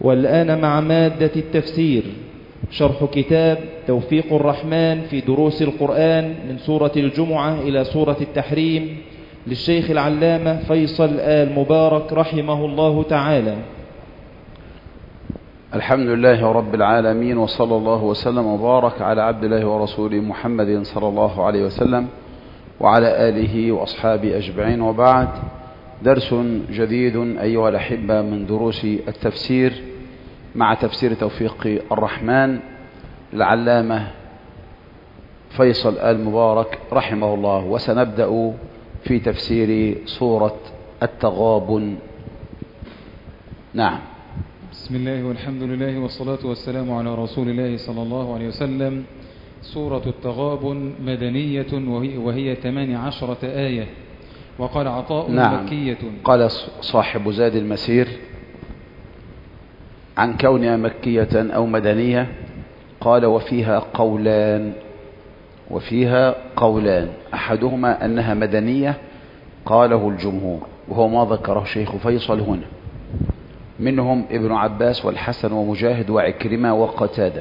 والآن مع مادة التفسير، شرح كتاب توفيق الرحمن في دروس القرآن من سورة الجمعة إلى سورة التحريم للشيخ العلامة فيصل آل مبارك رحمه الله تعالى. الحمد لله رب العالمين، وصلى الله وسلم وبارك على عبد الله ورسوله محمد صلى الله عليه وسلم وعلى آله وأصحابه أجمعين، وبعد. درس جديد أيها الأحبة من دروس التفسير مع تفسير توفيق الرحمن العلامة فيصل آل مبارك رحمه الله. وسنبدأ في تفسير سورة التغابن. نعم. بسم الله والحمد لله والصلاة والسلام على رسول الله صلى الله عليه وسلم. سورة التغابن مدنية وهي 18 آية. وقال عطاء مكية. قال صاحب زاد المسير عن كونها مكية أو مدنية، قال وفيها قولان أحدهما أنها مدنية قاله الجمهور، وهو ما ذكره شيخ فيصل هنا، منهم ابن عباس والحسن ومجاهد وعكرمة وقتادة.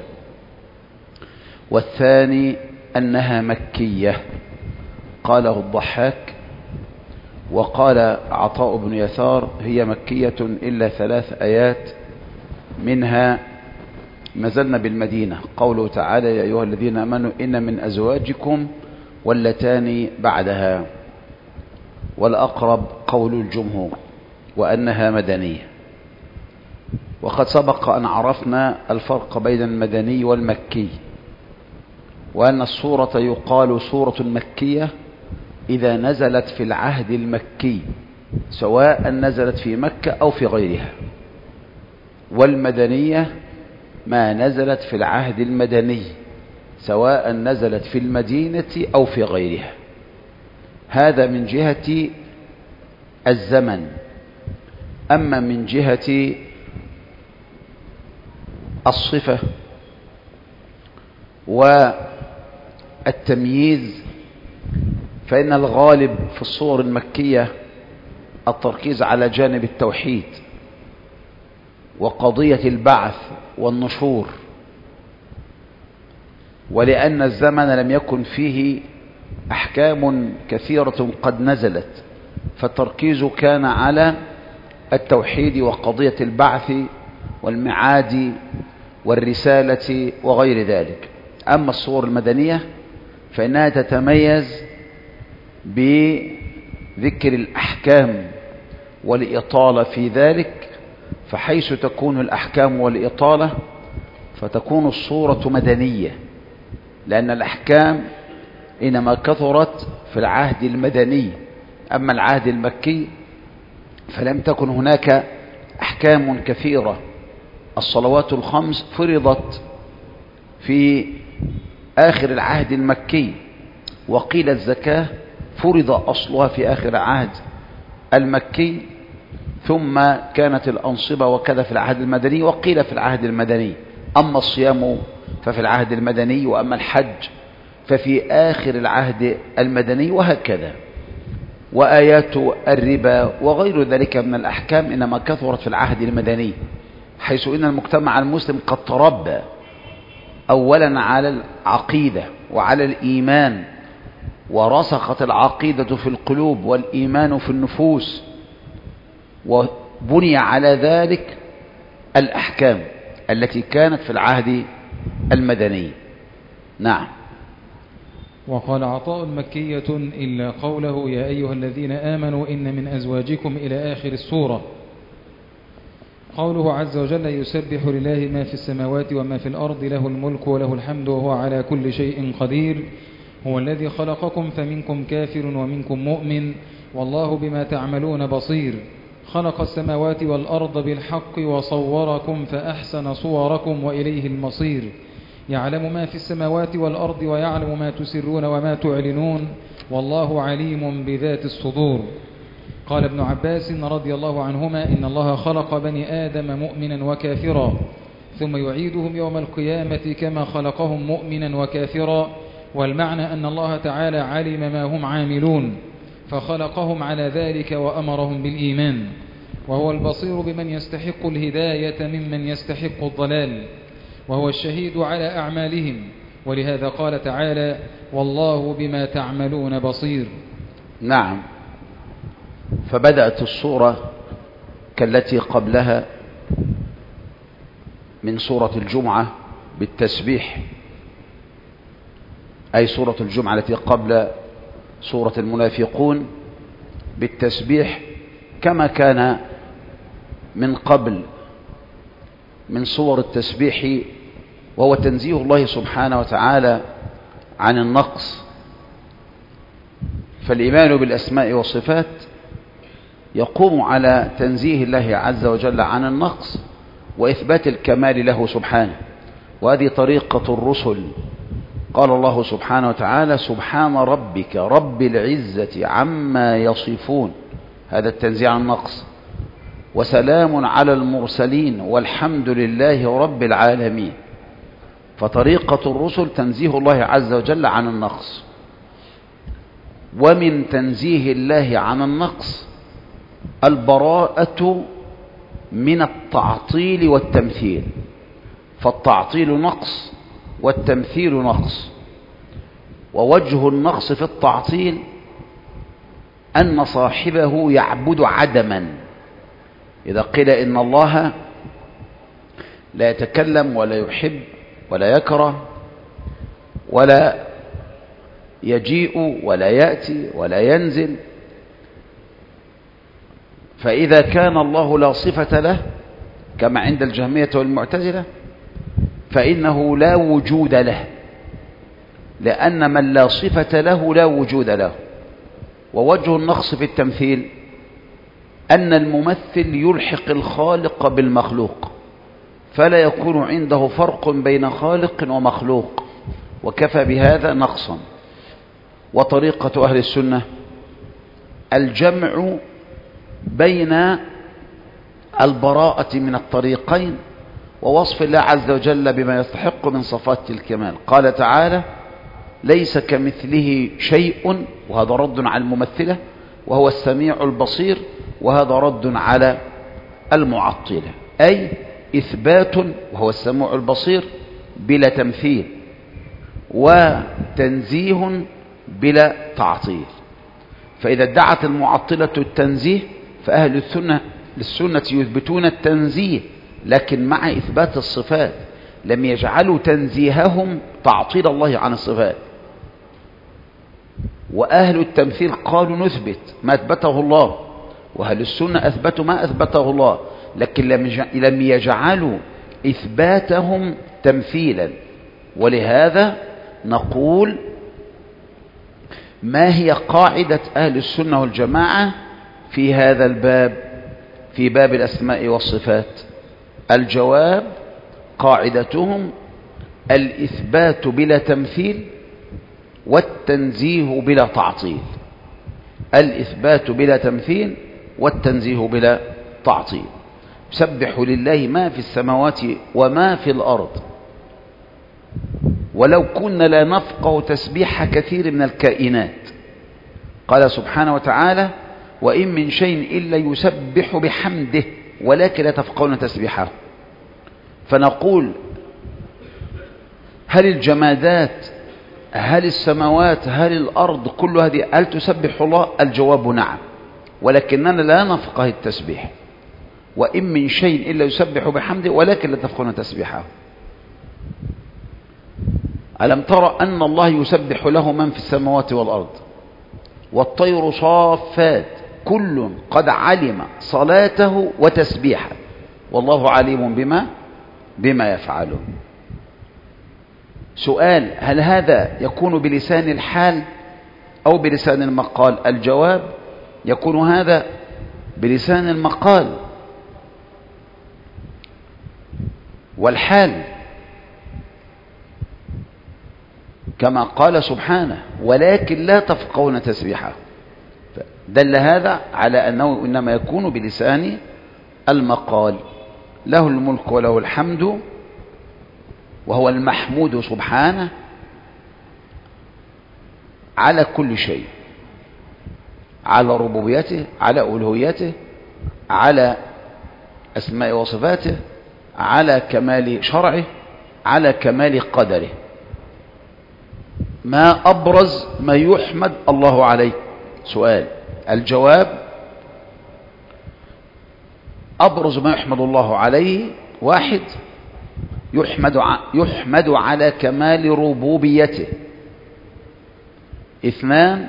والثاني أنها مكية قاله الضحاك، وقال عطاء بن يسار هي مكية إلا 3 آيات، منها نزلنا بالمدينة قوله تعالى يا أيها الذين آمنوا إن من أزواجكم واللتان بعدها، والأقرب قول الجمهور وأنها مدنية. وقد سبق أن عرفنا الفرق بين المدني والمكي، وأن السورة يقال سورة مكية إذا نزلت في العهد المكي، سواء نزلت في مكة أو في غيرها، والمدنية ما نزلت في العهد المدني سواء نزلت في المدينة أو في غيرها. هذا من جهة الزمن. أما من جهة الصفة والتمييز فإن الغالب في الصور المكية التركيز على جانب التوحيد وقضية البعث والنشور، ولأن الزمن لم يكن فيه أحكام كثيرة قد نزلت، فالتركيز كان على التوحيد وقضية البعث والمعاد والرسالة وغير ذلك. أما الصور المدنية فإنها تتميز بذكر الأحكام والإطالة في ذلك، فحيث تكون الأحكام والإطالة فتكون الصورة مدنية، لأن الأحكام إنما كثرت في العهد المدني. أما العهد المكي فلم تكن هناك أحكام كثيرة. الصلوات الخمس فرضت في آخر العهد المكي، وقيل الزكاة فرض أصلها في آخر العهد المكي، ثم كانت الأنصبة وكذا في العهد المدني، وقيل في العهد المدني. أما الصيام ففي العهد المدني، وأما الحج ففي آخر العهد المدني، وهكذا. وآيات الربا وغير ذلك من الأحكام إنما كثرت في العهد المدني، حيث إن المجتمع المسلم قد تربى أولا على العقيدة وعلى الإيمان، ورسخت العقيدة في القلوب والإيمان في النفوس، وبني على ذلك الأحكام التي كانت في العهد المدني. نعم. وقال عطاء مكية إلا قوله يا أيها الذين آمنوا إن من أزواجكم إلى آخر السورة. قوله عز وجل يسبح لله ما في السماوات وما في الأرض له الملك وله الحمد وهو على كل شيء قدير، هو الذي خلقكم فمنكم كافر ومنكم مؤمن والله بما تعملون بصير، خلق السماوات والأرض بالحق وصوركم فأحسن صوركم وإليه المصير، يعلم ما في السماوات والأرض ويعلم ما تسرون وما تعلنون والله عليم بذات الصدور. قال ابن عباس رضي الله عنهما إن الله خلق بني آدم مؤمنا وكافرا ثم يعيدهم يوم القيامة كما خلقهم مؤمنا وكافرا، والمعنى أن الله تعالى علم ما هم عاملون فخلقهم على ذلك وأمرهم بالإيمان. وهو البصير بمن يستحق الهداية ممن يستحق الضلال، وهو الشهيد على أعمالهم، ولهذا قال تعالى: والله بما تعملون بصير. نعم. فبدأت الصورة كالتي قبلها من سورة الجمعة بالتسبيح، أي سورة الجمعة التي قبل سورة المنافقون بالتسبيح، كما كان من قبل من صور التسبيح، وهو تنزيه الله سبحانه وتعالى عن النقص. فالإيمان بالأسماء والصفات يقوم على تنزيه الله عز وجل عن النقص وإثبات الكمال له سبحانه، وهذه طريقة الرسل. قال الله سبحانه وتعالى: سبحان ربك رب العزة عما يصفون، هذا التنزيه عن النقص، وسلام على المرسلين والحمد لله رب العالمين. فطريقة الرسل تنزيه الله عز وجل عن النقص. ومن تنزيه الله عن النقص البراءة من التعطيل والتمثيل، فالتعطيل نقص والتمثيل نقص. ووجه النقص في التعطيل أن صاحبه يعبد عدما. إذا قيل إن الله لا يتكلم ولا يحب ولا يكره ولا يجيء ولا يأتي ولا ينزل، فإذا كان الله لا صفة له كما عند الجهمية والمعتزلة فإنه لا وجود له، لأن من لا صفة له لا وجود له. ووجه النقص في التمثيل أن الممثل يلحق الخالق بالمخلوق، فلا يكون عنده فرق بين خالق ومخلوق، وكفى بهذا نقصا. وطريقة أهل السنة الجمع بين البراءة من الطريقين ووصف الله عز وجل بما يستحق من صفات الكمال. قال تعالى: ليس كمثله شيء، وهذا رد على الممثلة، وهو السميع البصير، وهذا رد على المعطلة، أي إثبات وهو السميع البصير بلا تمثيل، وتنزيه بلا تعطيل. فإذا ادعت المعطلة التنزيه فأهل السنة يثبتون التنزيه لكن مع إثبات الصفات، لم يجعلوا تنزيههم تعطيل الله عن الصفات. وأهل التمثيل قالوا نثبت ما أثبته الله، وأهل السنة أثبتوا ما أثبته الله، لكن لم يجعلوا إثباتهم تمثيلا. ولهذا نقول: ما هي قاعدة أهل السنة والجماعة في هذا الباب، في باب الأسماء والصفات؟ الجواب: قاعدتهم الإثبات بلا تمثيل والتنزيه بلا تعطيل. الإثبات بلا تمثيل والتنزيه بلا تعطيل. يسبح لله ما في السماوات وما في الأرض، ولو كنا لا نفقه تسبيح كثير من الكائنات. قال سبحانه وتعالى: وإن من شيء إلا يسبح بحمده ولكن لا تفقهون تسبيحه. فنقول: هل الجمادات، هل السماوات، هل الأرض، كل هذه هل تسبح الله؟ الجواب نعم، ولكننا لا نفقه التسبيح. وإن من شيء إلا يسبح بحمده ولكن لا تفقهون تسبيحه. ألم ترى أن الله يسبح له من في السماوات والأرض والطير صافات كل قد علم صلاته وتسبيحه والله عليم بما يفعله. سؤال: هل هذا يكون بلسان الحال أو بلسان المقال؟ الجواب: يكون هذا بلسان المقال والحال، كما قال سبحانه: ولكن لا تفقهون تسبيحه. دل هذا على أنه إنما يكون بلسان المقال. له الملك وله الحمد، وهو المحمود سبحانه على كل شيء، على ربوبيته، على ألوهيته، على أسماء وصفاته، على كمال شرعه، على كمال قدره. ما أبرز ما يحمد الله عليه؟ سؤال. الجواب: أبرز ما يحمد الله عليه: واحد، يحمد على كمال ربوبيته. اثنان،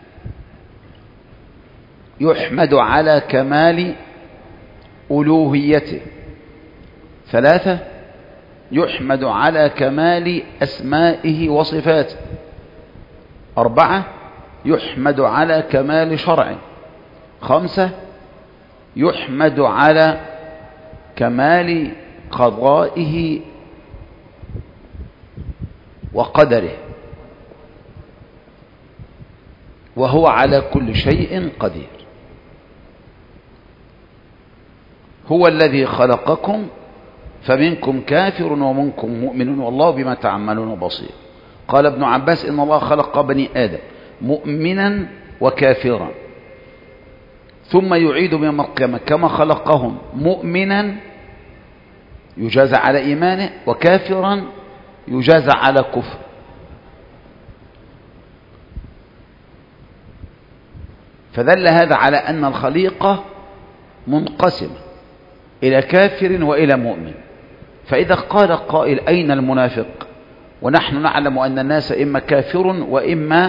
يحمد على كمال ألوهيته. ثلاثة، يحمد على كمال أسمائه وصفاته. أربعة، يحمد على كمال شرعه. خمسة، يحمد على كمال قضائه وقدره، وهو على كل شيء قدير. هو الذي خلقكم فمنكم كافر ومنكم مؤمن والله بما تعملون بصير. قال ابن عباس: إن الله خلق بني آدم مؤمنا وكافرا ثم يعيد يوم القيامة كما خلقهم مؤمنا يجازى على إيمانه وكافرا يجازى على كفر. فدل هذا على أن الخليقة منقسمة إلى كافر وإلى مؤمن. فإذا قال قائل: أين المنافق؟ ونحن نعلم أن الناس إما كافر وإما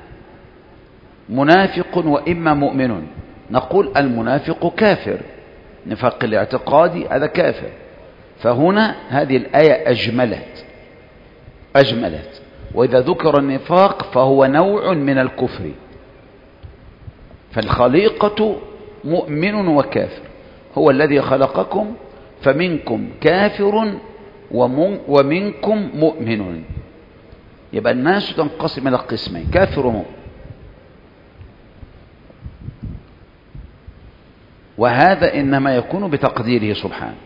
منافق وإما مؤمن، نقول المنافق كافر، نفاق الاعتقادي هذا كافر. فهنا هذه الآية أجملت. وإذا ذكر النفاق فهو نوع من الكفر. فالخليقة مؤمن وكافر. هو الذي خلقكم فمنكم كافر ومنكم مؤمن. يبقى الناس تنقسم إلى قسمين: كافر ومؤمن. وهذا إنما يكون بتقديره سبحانه.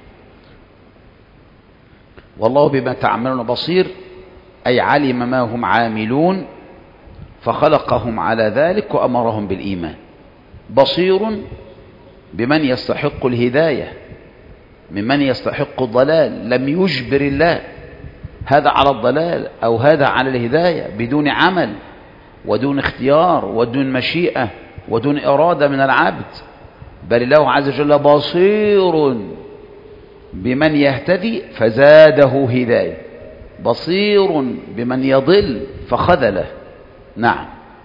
والله بما تعملون بصير، أي علم ما هم عاملون فخلقهم على ذلك وأمرهم بالإيمان. بصير بمن يستحق الهداية ممن يستحق الضلال. لم يجبر الله هذا على الضلال أو هذا على الهداية بدون عمل ودون اختيار ودون مشيئة ودون إرادة من العبد، بل الله عز وجل بصير بمن يهتدي فزاده هداية، بصير بمن يضل فخذله. نعم.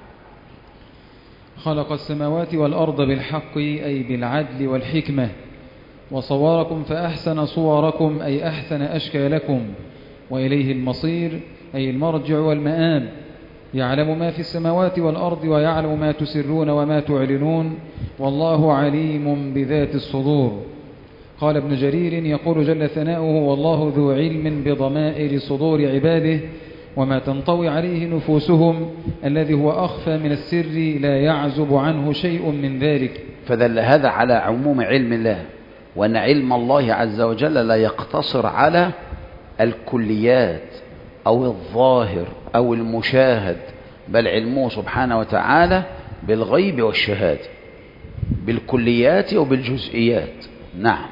خلق السماوات والأرض بالحق أي بالعدل والحكمة، وصوركم فأحسن صوركم أي أحسن أشكالكم، وإليه المصير أي المرجع والمآب. يعلم ما في السماوات والأرض ويعلم ما تسرون وما تعلنون، والله عليم بذات الصدور. قال ابن جرير يقول جل ثناؤه: والله ذو علم بضمائر صدور عباده وما تنطوي عليه نفوسهم، الذي هو أخفى من السر لا يعزب عنه شيء من ذلك. فدل هذا على عموم علم الله، وأن علم الله عز وجل لا يقتصر على الكليات أو الظاهر أو المشاهد، بل علمه سبحانه وتعالى بالغيب والشهادة، بالكليات وبالجزئيات. نعم.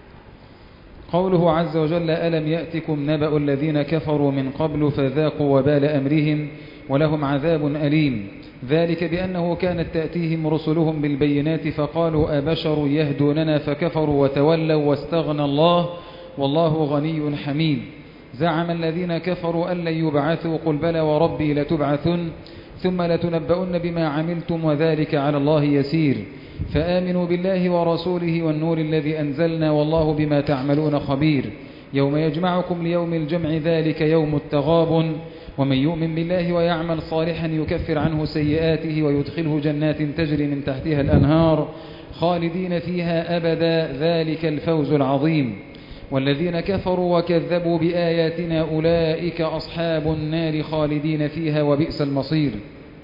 قوله عز وجل: ألم يأتكم نبأ الذين كفروا من قبل فذاقوا وبال أمرهم ولهم عذاب أليم. ذلك بأنه كانت تأتيهم رسلهم بالبينات فقالوا أبشر يهدوننا فكفروا وتولوا واستغنى الله والله غني حميد. زعم الذين كفروا أن لن يبعثوا، قل بلى وربي لتبعثن ثم لتنبؤن بما عملتم وذلك على الله يسير. فآمنوا بالله ورسوله والنور الذي أنزلنا والله بما تعملون خبير. يوم يجمعكم ليوم الجمع ذلك يوم التغابن. ومن يؤمن بالله ويعمل صالحا يكفر عنه سيئاته ويدخله جنات تجري من تحتها الأنهار خالدين فيها أبدا ذلك الفوز العظيم. والذين كفروا وكذبوا بآياتنا أولئك أصحاب النار خالدين فيها وبئس المصير.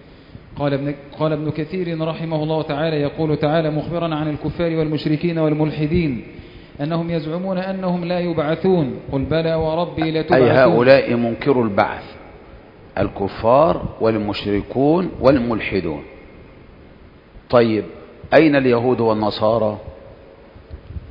قال ابن كثير رحمه الله تعالى: يقول تعالى مخبرا عن الكفار والمشركين والملحدين أنهم يزعمون أنهم لا يبعثون، قل بلى وربي لتبعثون. أي هؤلاء منكروا البعث، الكفار والمشركون والملحدون. طيب، أين اليهود والنصارى؟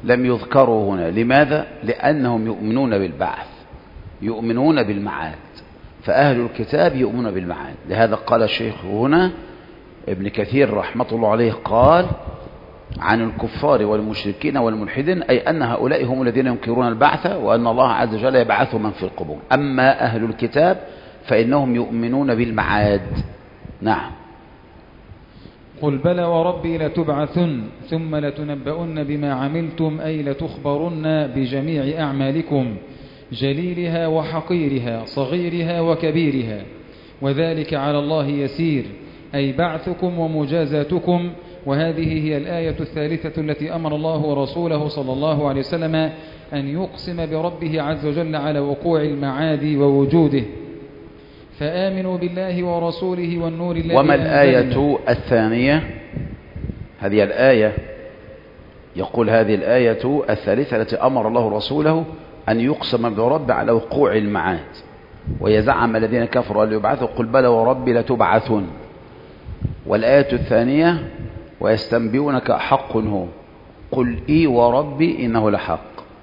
لم يذكروا هنا. لماذا؟ لأنهم يؤمنون بالبعث، يؤمنون بالمعاد، فأهل الكتاب يؤمنون بالمعاد. لهذا قال الشيخ هنا ابن كثير رحمة الله عليه قال عن الكفار والمشركين والملحدين أي أن هؤلاء هم الذين ينكرون البعث وأن الله عز وجل يبعث من في القبور. أما أهل الكتاب فإنهم يؤمنون بالمعاد. نعم. قل بلى وربي لتبعثن ثم لتنبؤن بما عملتم أي لتخبرن بجميع أعمالكم جليلها وحقيرها صغيرها وكبيرها، وذلك على الله يسير، أي بعثكم ومجازاتكم. وهذه هي الآية الثالثة التي أمر الله ورسوله صلى الله عليه وسلم أن يقسم بربه عز وجل على وقوع المعاد ووجوده. فآمنوا بالله ورسوله والنور الذي وما أنزلنا. الآية الثانية؟ هذه الآية يقول هذه الآية الثالثة التي أمر الله رسوله أن يقسم برب على وقوع المعاد، ويزعم الذين كفروا أن يبعثوا قل بلى وربي لتبعثن. والآية الثانية ويستنبئونك أحق هو قل إي وربي إنه لحق.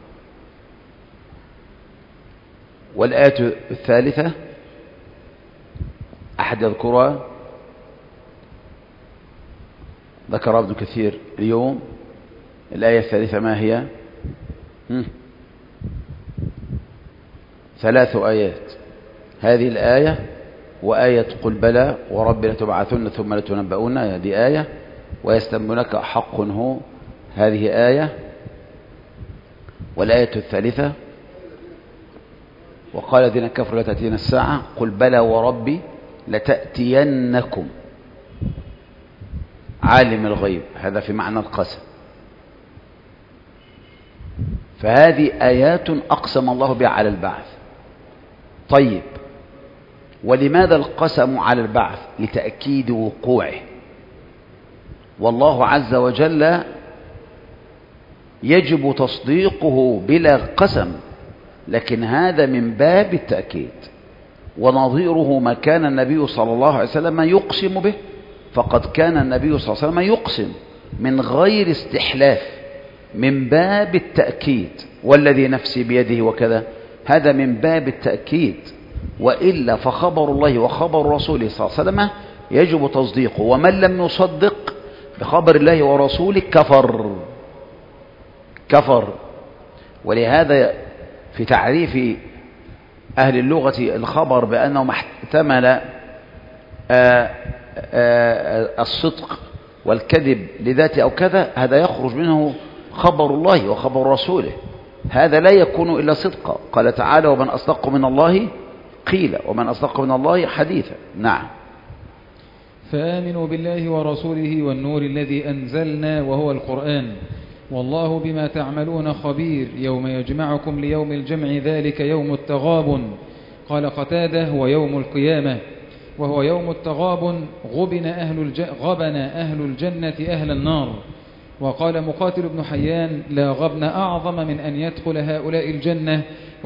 والآية الثالثة أحد يذكرها؟ ذكر ابن كثير اليوم. الآية الثالثة ما هي؟ 3 آيات، هذه الآية وآية قل بلى وربي لتبعثن ثم لتنبؤن، هذه آية. ويستنبئونك حق هو، هذه آية. والآية الثالثة وقال الذين كفروا لا تأتينا الساعة قل بلى وربي لتأتينكم عالم الغيب، هذا في معنى القسم. فهذه آيات أقسم الله بها على البعث. طيب، ولماذا القسم على البعث؟ لتأكيد وقوعه، والله عز وجل يجب تصديقه بلا قسم، لكن هذا من باب التأكيد. ونظيره ما كان النبي صلى الله عليه وسلم يقسم به، فقد كان النبي صلى الله عليه وسلم يقسم من غير استحلاف من باب التأكيد، والذي نفسي بيده وكذا، هذا من باب التأكيد. وإلا فخبر الله وخبر رسوله صلى الله عليه وسلم يجب تصديقه، ومن لم يصدق بخبر الله ورسوله كفر. ولهذا في تعريف أهل اللغة الخبر بأنه محتمل الصدق والكذب لذاته أو كذا، هذا يخرج منه خبر الله وخبر رسوله، هذا لا يكون إلا صدقا. قال تعالى ومن أصدق من الله قيل ومن أصدق من الله حديثا. نعم. فآمنوا بالله ورسوله والنور الذي أنزلنا وهو القرآن، والله بما تعملون خبير، يوم يجمعكم ليوم الجمع ذلك يوم التغابن. قال قتادة هو يوم القيامة، وهو يوم التغابن غبن أهل الجنة أهل النار. وقال مقاتل بن حيان لا غبن أعظم من أن يدخل هؤلاء الجنة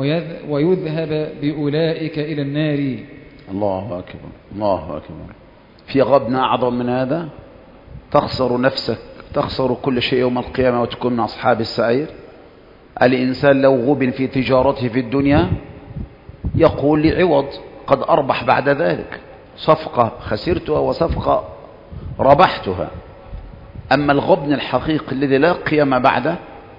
ويذهب بأولئك إلى النار. الله أكبر، الله أكبر. في غبن أعظم من هذا؟ تخسر نفسك، تخسر كل شيء يوم القيامة وتكون من أصحاب السعير. الإنسان لو غبن في تجارته في الدنيا يقول لعوض قد أربح بعد ذلك، صفقة خسرتها وصفقة ربحتها. أما الغبن الحقيقي الذي لا قيام بعده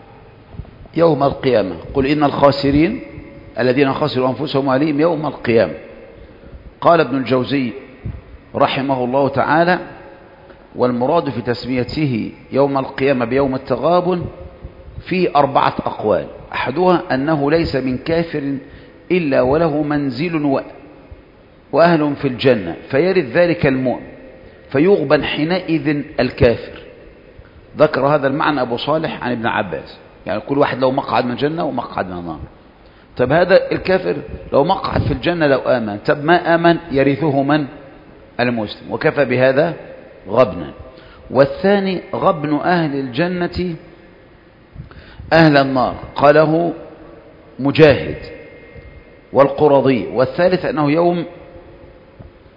يوم القيامة، قل إن الخاسرين الذين خسروا أنفسهم وأهليهم يوم القيامة. قال ابن الجوزي رحمه الله تعالى والمراد في تسميته يوم القيامة بيوم التغابن في 4 أقوال. أحدها أنه ليس من كافر إلا وله منزل وأهل في الجنة فيرد ذلك المؤمن فيغبن حينئذ الكافر. ذكر هذا المعنى أبو صالح عن ابن عباس، يعني كل واحد له مقعد من الجنة ومقعد من النار. طب هذا الكافر لو مقعد في الجنة لو آمن، طب ما آمن يرثه من؟ المسلم، وكفى بهذا غبنا. والثاني غبن أهل الجنة أهل النار، قاله مجاهد والقرضي. والثالث أنه يوم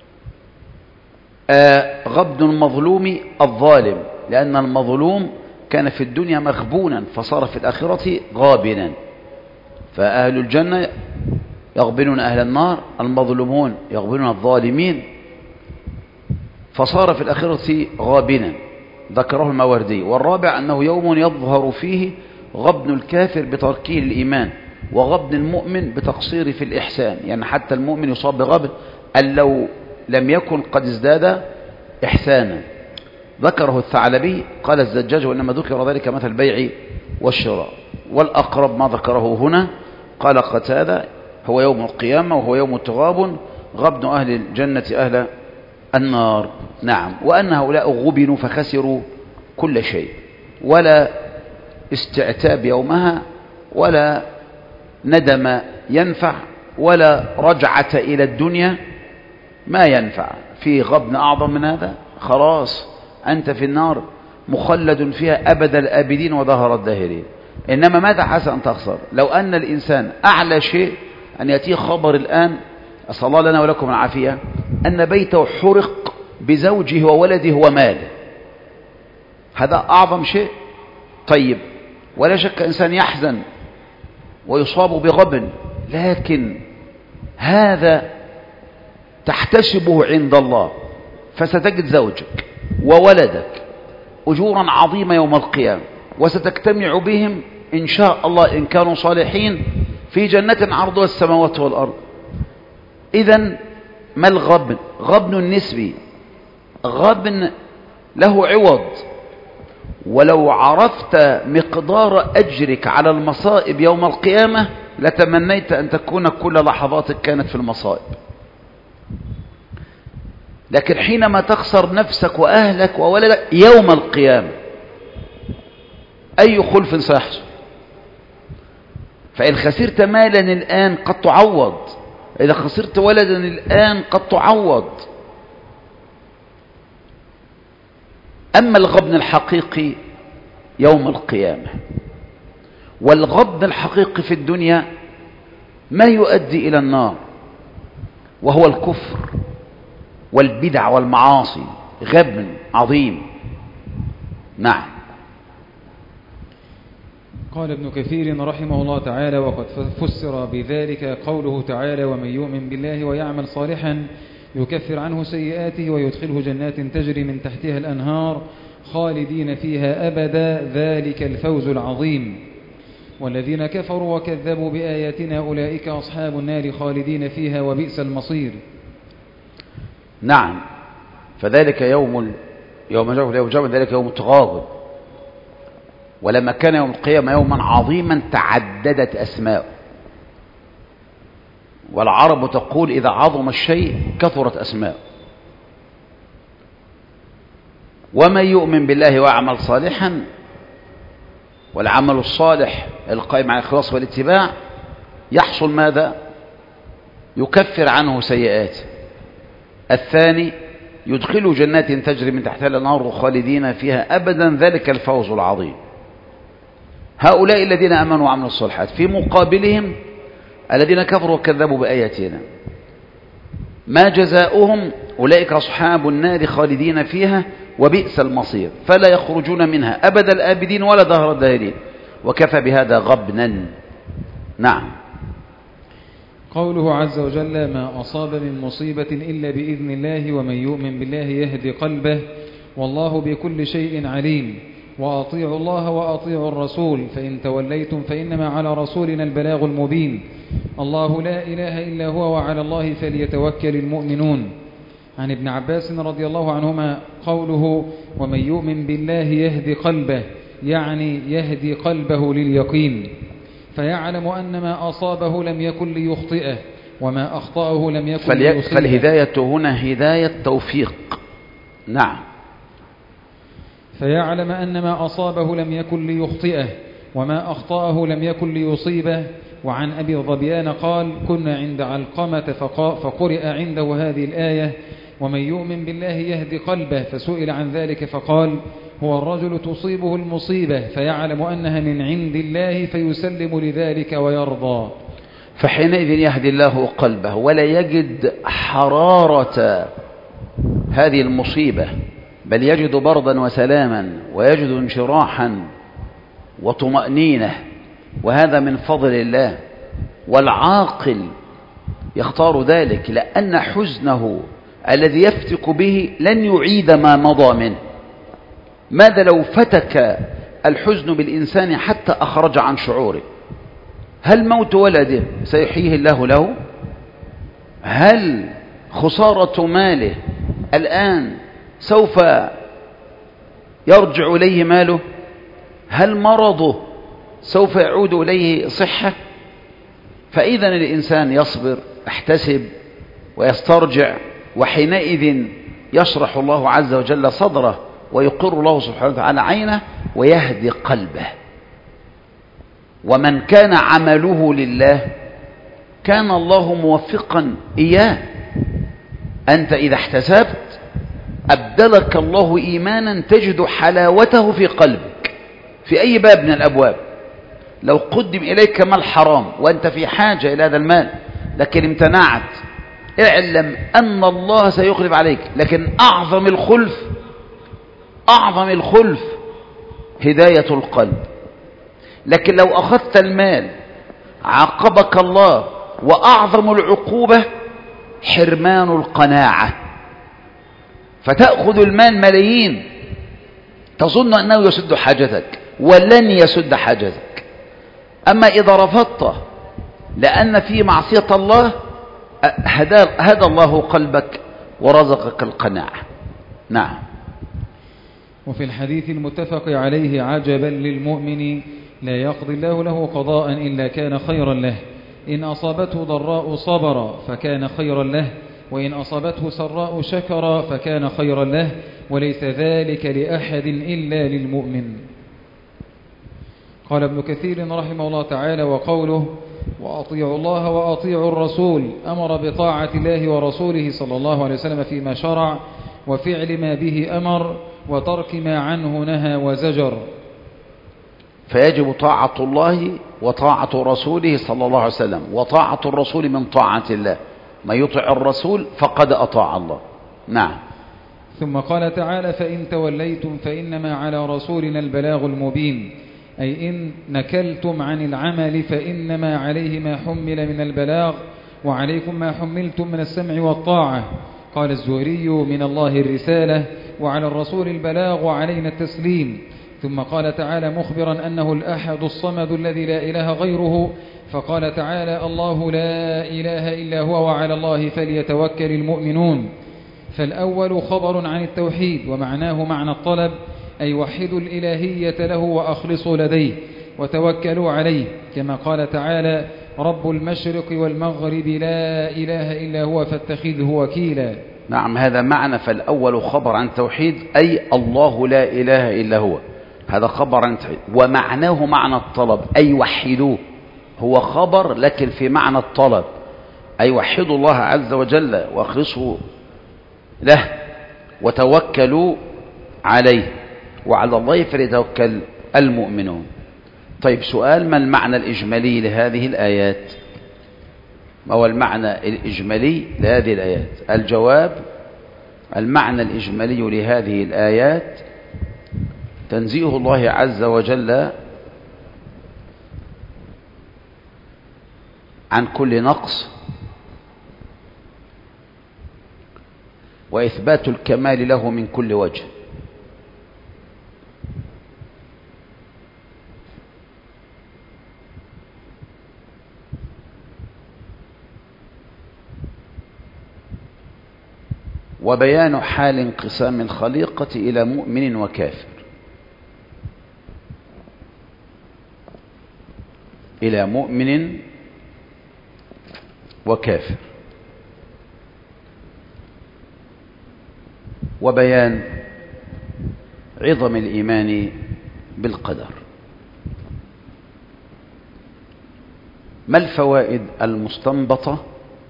غبن المظلوم الظالم، لأن المظلوم كان في الدنيا مغبونا فصار في الآخرة غابنا. فأهل الجنة يغبنون أهل النار، المظلومون يغبنون الظالمين، فصار في الآخرة غابنا، ذكره الماوردي. والرابع أنه يوم يظهر فيه غبن الكافر بتركه الإيمان، وغبن المؤمن بتقصير في الإحسان. يعني حتى المؤمن يصاب بغبن أن لو لم يكن قد ازداد إحسانا. ذكره الثعلبي قال الزجاج وإنما ذكر ذلك مثل البيع والشراء. والأقرب ما ذكره هنا قال قتادة هو يوم القيامة وهو يوم التغابن، غبن أهل الجنة أهل النار. نعم. وأن هؤلاء غبنوا فخسروا كل شيء، ولا استعتاب يومها، ولا ندم ينفع، ولا رجعة إلى الدنيا ما ينفع. في غبن أعظم من هذا؟ خلاص أنت في النار مخلد فيها أبد الآبدين ودهر الداهرين. إنما ماذا حسن أن تخسر؟ لو أن الإنسان أعلى شيء أن يأتيه خبر الآن، أسأل الله لنا ولكم العافية، أن بيته حرق بزوجه وولده وماله، هذا أعظم شيء. طيب، ولا شك إنسان يحزن ويصاب بغبن، لكن هذا تحتسبه عند الله، فستجد زوجك وولدك أجورا عظيمة يوم القيامة، وستجتمع بهم إن شاء الله إن كانوا صالحين في جنة عرضها السماوات والأرض. إذن ما الغبن؟ غبن نسبي، غبن له عوض. ولو عرفت مقدار أجرك على المصائب يوم القيامة لتمنيت أن تكون كل لحظاتك كانت في المصائب. لكن حينما تخسر نفسك وأهلك وولدك يوم القيامة أي خلف سيحصل؟ فإن خسرت مالا الآن قد تعوض، إذا خسرت ولدا الآن قد تعوض. أما الغبن الحقيقي يوم القيامة، والغبن الحقيقي في الدنيا ما يؤدي إلى النار، وهو الكفر والبدع والمعاصي، غبن عظيم. نعم. قال ابن كثير رحمه الله تعالى: وقد فسر بذلك قوله تعالى: ومن يؤمن بالله ويعمل صالحا يكفر عنه سيئاته ويدخله جنات تجري من تحتها الأنهار خالدين فيها أبدا، ذلك الفوز العظيم. والذين كفروا وكذبوا بآياتنا أولئك أصحاب النار خالدين فيها وبئس المصير. نعم. فذلك يوم ذلك يوم التغابن. ولما كان يوم القيامة يوما عظيما تعددت أسماءه، والعرب تقول إذا عظم الشيء كثرت أسماءه. ومن يؤمن بالله ويعمل صالحا، والعمل الصالح القائم على الإخلاص والاتباع يحصل ماذا؟ يكفر عنه سيئاته. الثاني يدخل جنات تجري من تحتها الأنهار خالدين فيها أبدا، ذلك الفوز العظيم. هؤلاء الذين آمنوا وعملوا الصالحات، في مقابلهم الذين كفروا وكذبوا بآياتنا، ما جزاؤهم؟ أولئك أصحاب النار خالدين فيها وبئس المصير، فلا يخرجون منها أبد الآبدين ولا دهر الداهرين، وكفى بهذا غبنا. نعم. قوله عز وجل: ما أصاب من مصيبة إلا بإذن الله ومن يؤمن بالله يهدي قلبه والله بكل شيء عليم وأطيعوا الله وأطيعوا الرسول فإن توليتم فإنما على رسولنا البلاغ المبين الله لا إله إلا هو وعلى الله فليتوكل المؤمنون. عن ابن عباس رضي الله عنهما قوله: ومن يؤمن بالله يهدي قلبه، يعني يهدي قلبه لليقين، فيعلم أن ما أصابه لم يكن ليخطئه وما أخطأه لم يكن ليصيبه. فالهداية هنا هداية توفيق. نعم. فيعلم أن ما أصابه لم يكن ليخطئه وما أخطأه لم يكن ليصيبه. وعن أبي الظبيان قال: كنا عند علقمة فقرئ عنده هذه الآية: ومن يؤمن بالله يهدي قلبه، فسئل عن ذلك فقال: هو الرجل تصيبه المصيبة فيعلم أنها من عند الله فيسلم لذلك ويرضى، فحينئذ يهدي الله قلبه ولا يجد حرارة هذه المصيبة بل يجد بردا وسلاما ويجد انشراحا وطمأنينة، وهذا من فضل الله. والعاقل يختار ذلك، لأن حزنه الذي يفتك به لن يعيد ما مضى منه. ماذا لو فتك الحزن بالإنسان حتى أخرج عن شعوره؟ هل موت ولده سيحييه الله له؟ هل خسارة ماله الآن سوف يرجع إليه ماله؟ هل مرضه سوف يعود إليه صحة؟ فإذا الإنسان يصبر، يحتسب ويسترجع، وحينئذ يشرح الله عز وجل صدره ويقر الله سبحانه وتعالى عينه ويهدي قلبه. ومن كان عمله لله كان الله موفقا إياه. أنت إذا احتسبت أبدلك الله إيمانا تجد حلاوته في قلبك في أي باب من الأبواب. لو قدم إليك مال حرام وأنت في حاجة إلى هذا المال لكن امتنعت، اعلم أن الله سيخلف عليك. لكن أعظم الخلف هداية القلب. لكن لو أخذت المال عاقبك الله، وأعظم العقوبة حرمان القناعة. فتأخذ المال ملايين تظن أنه يسد حاجتك، ولن يسد حاجتك. أما إذا رفضته لأن في معصية الله هدى الله قلبك ورزقك القناعة. نعم. وفي الحديث المتفق عليه: عجبا للمؤمن لا يقضي الله له قضاء إلا كان خيرا له، إن أصابته ضراء صبر فكان خيرا له، وإن أصابته سراء شكر فكان خيرا له، وليس ذلك لأحد إلا للمؤمن. قال ابن كثير رحمه الله تعالى: وقوله وأطيعوا الله وأطيعوا الرسول أمر بطاعة الله ورسوله صلى الله عليه وسلم فيما شرع، وفعل ما به أمر، وترك ما عنه نهى وزجر. فيجب طاعة الله وطاعة رسوله صلى الله عليه وسلم، وطاعة الرسول من طاعة الله. ما يطع الرسول فقد أطاع الله. نعم. ثم قال تعالى: فإن توليتم فإنما على رسولنا البلاغ المبين، أي إن نكلتم عن العمل فإنما عليه ما حمل من البلاغ، وعليكم ما حملتم من السمع والطاعة. قال الزهري: من الله الرسالة، وعلى الرسول البلاغ، وعلينا التسليم. ثم قال تعالى مخبرا أنه الأحد الصمد الذي لا إله غيره، فقال تعالى: الله لا إله إلا هو وعلى الله فليتوكل المؤمنون. فالأول خبر عن التوحيد، ومعناه معنى الطلب، أي وحدوا الإلهية له وأخلصوا لديه وتوكلوا عليه، كما قال تعالى: رب المشرق والمغرب لا إله إلا هو فاتخذه وكيلا. نعم، هذا معنى. فالأول خبر عن التوحيد، أي الله لا إله إلا هو، هذا خبر عن التوحيد. ومعناه معنى الطلب، أي وحدوه. هو خبر لكن في معنى الطلب، أي وحدوا الله عز وجل واخلصوا له وتوكلوا عليه، وعلى الله فليتوكل المؤمنون. طيب، سؤال: ما المعنى الإجمالي لهذه الآيات؟ ما هو المعنى الإجمالي لهذه الآيات؟ الجواب: المعنى الإجمالي لهذه الآيات تنزيه الله عز وجل عن كل نقص، وإثبات الكمال له من كل وجه. وبيان حال انقسام الخليقة إلى مؤمن وكافر، إلى مؤمن وكافر. وبيان عظم الإيمان بالقدر. ما الفوائد المستنبطة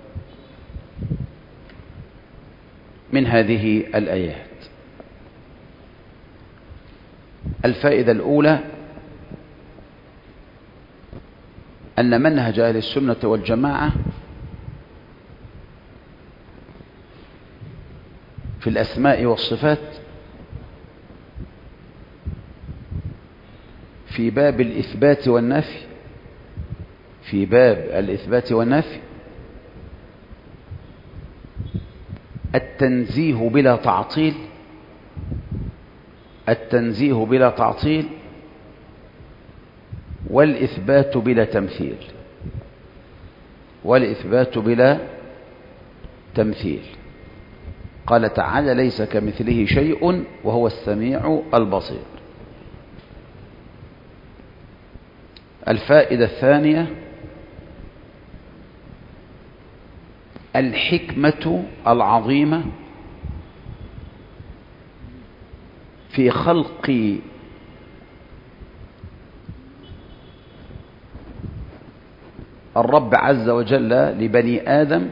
من هذه الآيات؟ الفائدة الأولى: أن منهج أهل السنة والجماعة في الأسماء والصفات في باب الإثبات والنفي، في باب الإثبات والنفي التنزيه بلا تعطيل، التنزيه بلا تعطيل، والإثبات بلا تمثيل، والإثبات بلا تمثيل. قال تعالى: ليس كمثله شيء وهو السميع البصير. الفائدة الثانية: الحكمة العظيمة في خلق الرب عز وجل لبني آدم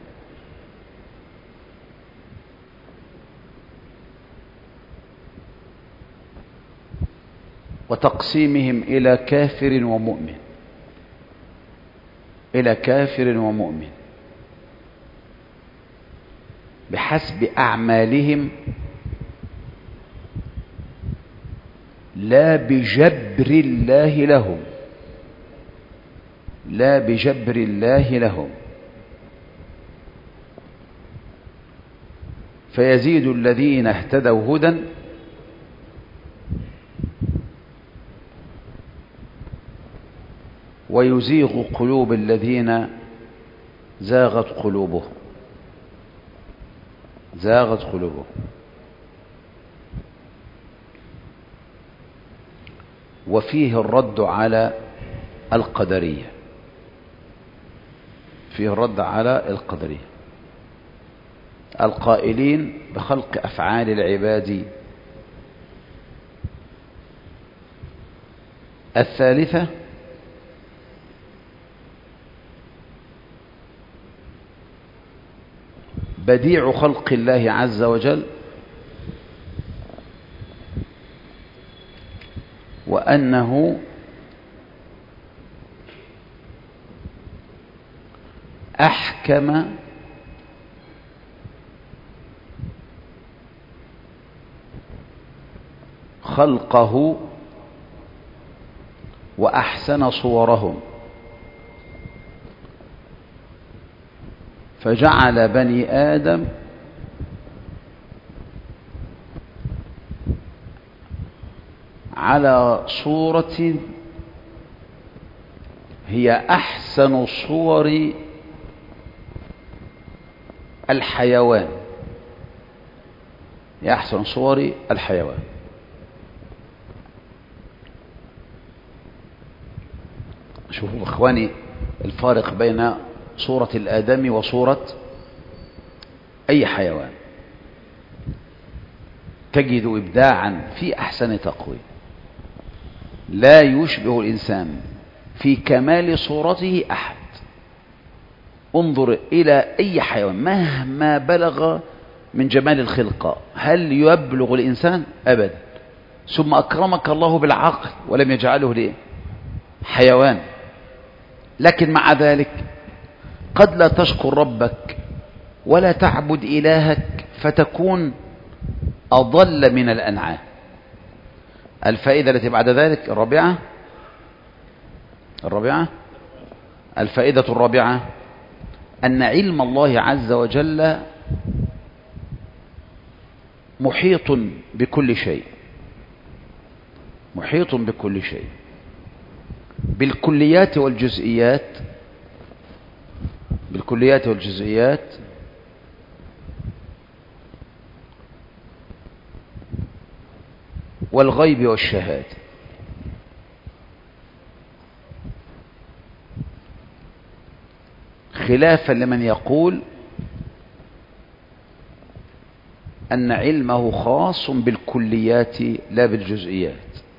وتقسيمهم إلى كافر ومؤمن، إلى كافر ومؤمن بحسب أعمالهم لا بجبر الله لهم، لا بجبر الله لهم. فيزيد الذين اهتدوا هدى ويزيغ قلوب الذين زاغت قلوبهم، زاغت قلوبهم. وفيه الرد على القدرية، فيه الرد على القدرية القائلين بخلق أفعال العباد. الثالثة: بديع خلق الله عز وجل، وأنه أحكم خلقه وأحسن صورهم، فجعل بني آدم على صورة هي أحسن صور الحيوان، هي أحسن صور الحيوان. شوفوا إخواني الفارق بين صورة الآدمي وصورة أي حيوان. تجد إبداعا في أحسن تقويم، لا يشبه الإنسان في كمال صورته أحد. انظر إلى أي حيوان مهما بلغ من جمال الخلقة، هل يبلغ الإنسان؟ أبدا. ثم أكرمك الله بالعقل ولم يجعله ليه؟ حيوان. لكن مع ذلك قد لا تشكر ربك ولا تعبد إلهك فتكون أضل من الأنعام. الفائدة التي بعد ذلك الرابعة الفائدة الرابعة: أن علم الله عز وجل محيط بكل شيء، محيط بكل شيء، بالكليات والجزئيات، بالكليات والجزئيات، والغيب والشهادة. خلافا لمن يقول أن علمه خاص بالكليات لا بالجزئيات.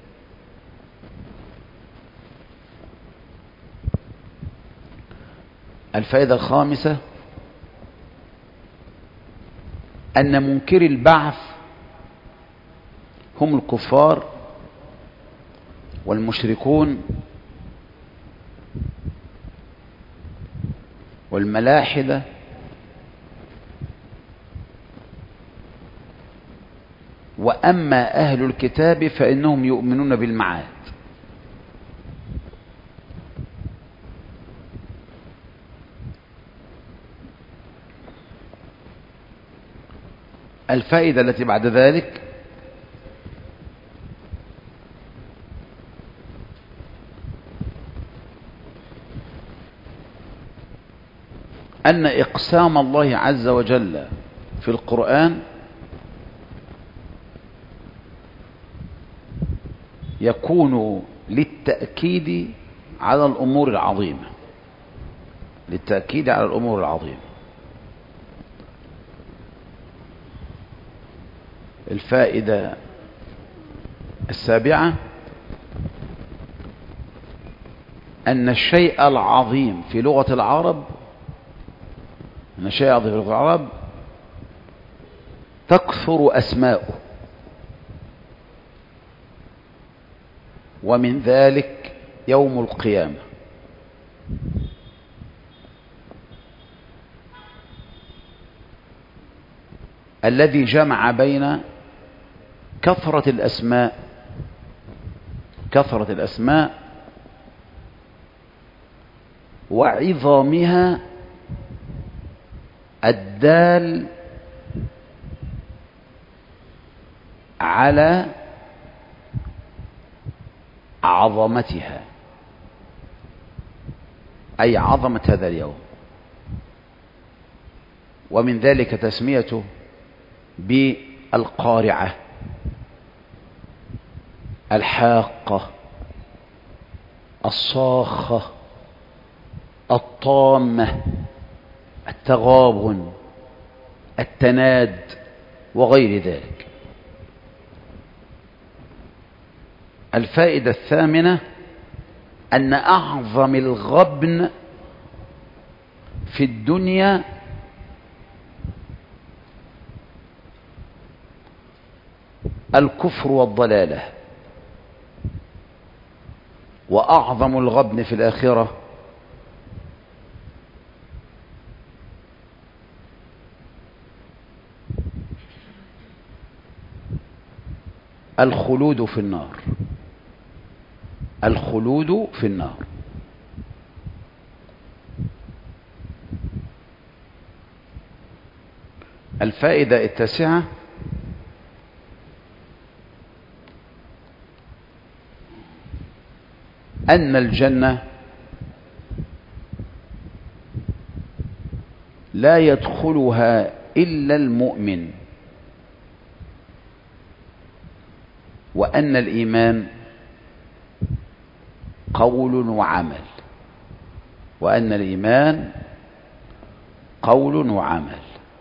الفائدة الخامسة: أن منكر البعث هم الكفار والمشركون والملاحدة وأما أهل الكتاب فإنهم يؤمنون بالمعاد. الفائدة التي بعد ذلك أن إقسام الله عز وجل في القرآن يكون للتأكيد على الأمور العظيمة، للتأكيد على الأمور العظيمة. الفائدة السابعة أن الشيء العظيم في لغة العرب، أن الشيء العظيم في لغة العرب تكثر أسماؤه، ومن ذلك يوم القيامة. الذي جمع بين كثرة الأسماء وعظامها الدال على عظمتها، أي عظمة هذا اليوم. ومن ذلك تسميته بالقارعة، الحاقة، الصاخة، الطامة، التغابن، التناد، وغير ذلك. الفائدة الثامنة أن أعظم الغبن في الدنيا الكفر والضلالة، وأعظم الغبن في الآخرة الخلود في النار، الخلود في النار. الفائدة التاسعة أن الجنة لا يدخلها إلا المؤمن، وأن الإيمان قول وعمل، وأن الإيمان قول وعمل.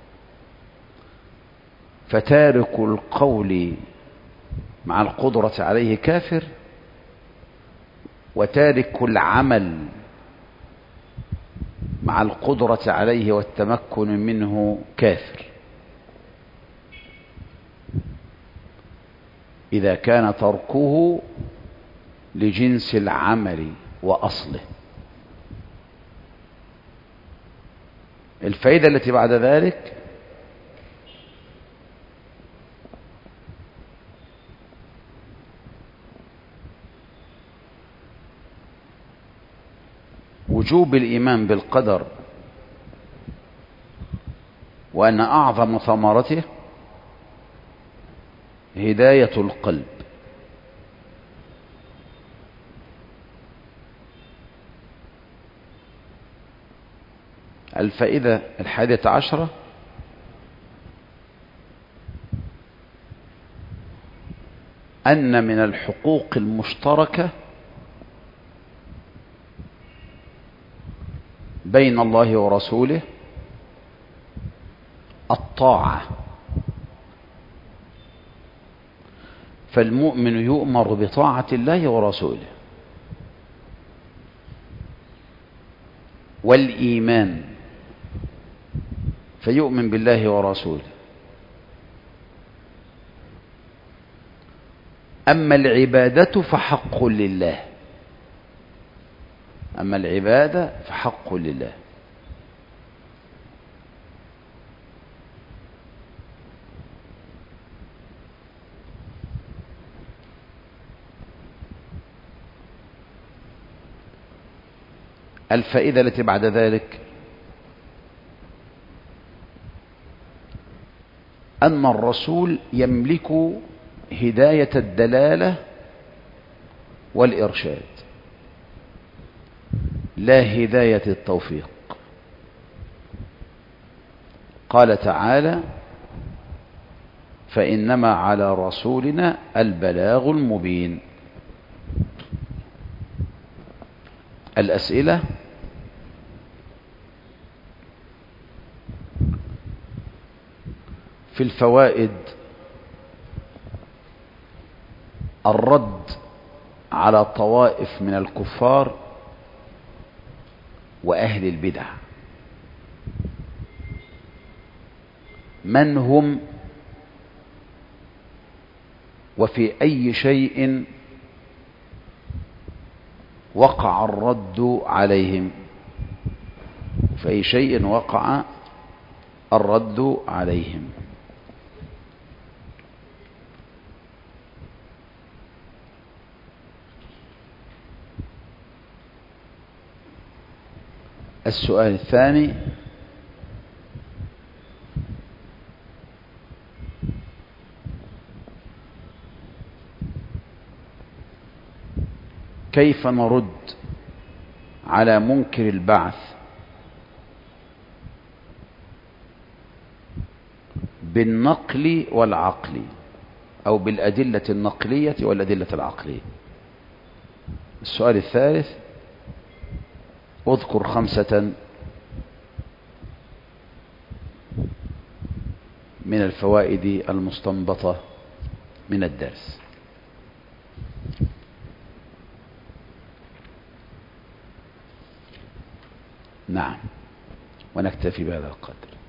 فتارك القول مع القدرة عليه كافر، وتارك العمل مع القدرة عليه والتمكن منه كافر، إذا كان تركه لجنس العمل وأصله. الفائدة التي بعد ذلك وجوب الإيمان بالقدر، وأن أعظم ثمرته هداية القلب. الفائدة 11 أن من الحقوق المشتركة بين الله ورسوله الطاعة، فالمؤمن يؤمر بطاعة الله ورسوله. والإيمان فيؤمن بالله ورسوله. أما العبادة فحق لله، أما العبادة فحق لله. الفائدة التي بعد ذلك أن الرسول يملك هداية الدلالة والإرشاد لا هداية التوفيق. قال تعالى: فإنما على رسولنا البلاغ المبين. الأسئلة: في الفوائد الرد على طوائف من الكفار وأهل البدع. من هم وفي أي شيء وقع الرد عليهم؟ في أي شيء وقع الرد عليهم؟ السؤال الثاني: كيف نرد على منكر البعث بالنقل والعقل، أو بالأدلة النقلية والأدلة العقلية؟ السؤال الثالث: اذكر 5 من الفوائد المستنبطة من الدرس. نعم، ونكتفي بهذا القدر.